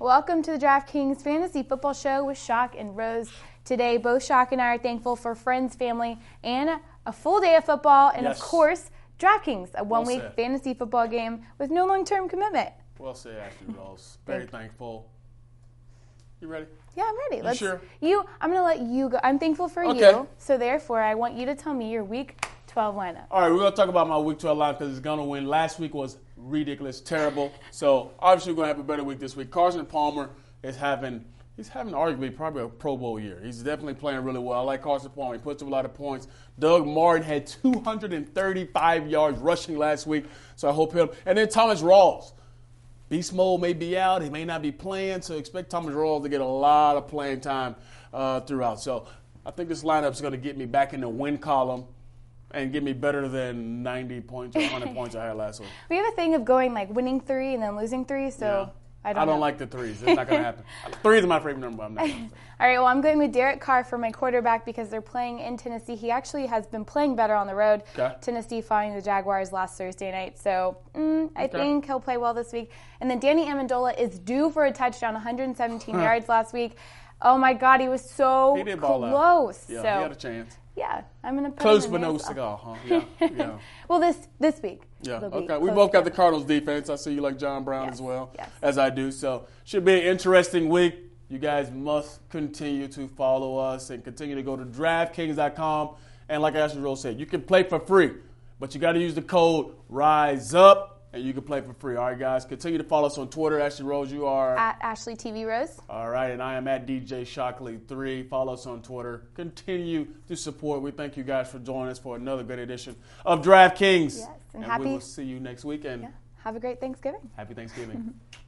Welcome to the DraftKings Fantasy Football Show with Shock and Rose. Today, both Shock and I are thankful for friends, family, and a full day of football, and of course, DraftKings, a one-week fantasy football game with no long-term commitment. Well said, Ashley Rose. Very thankful. You ready? Yeah, I'm ready. You sure? I'm going to let you go. I'm thankful for you, so therefore, I want you to tell me your Week 12 lineup. All right, we're going to talk about my Week 12 lineup because it's going to win. Last week was ridiculous, terrible. So, obviously, we're going to have a better week this week. Carson Palmer is having arguably probably a Pro Bowl year. He's definitely playing really well. I like Carson Palmer. He puts up a lot of points. Doug Martin had 235 yards rushing last week, so I hope him. And then Thomas Rawls. Beast mode may be out. He may not be playing, so expect Thomas Rawls to get a lot of playing time throughout. So I think this lineup is going to get me back in the win column and get me better than 90 points or 100 points I had last week. We have a thing of going like winning 3 and then losing 3, so I don't like the threes. It's not going to happen. 3 is my favorite number, but I'm not going to. All right, well, I'm going with Derek Carr for my quarterback because they're playing in Tennessee. He actually has been playing better on the road. Tennessee following the Jaguars last Thursday night. So I think he'll play well this week. And then Danny Amendola is due for a touchdown, 117 yards last week. Oh, my God, he was so close. Yeah, he had a chance. Yeah, I'm going to put close but no cigar, huh? Yeah. Well, this week. Yeah, okay. We both got the Cardinals defense. I see you like John Brown as well, as I do. So should be an interesting week. You guys must continue to follow us and continue to go to DraftKings.com. And like Ashley Rose said, you can play for free, but you got to use the code RISEUP. And you can play for free. All right, guys. Continue to follow us on Twitter. Ashley Rose, you are at Ashley TV Rose. All right, and I am at DJ Shockley3. Follow us on Twitter. Continue to support. We thank you guys for joining us for another great edition of DraftKings. Yes, and we will see you next week. And have a great Thanksgiving. Happy Thanksgiving.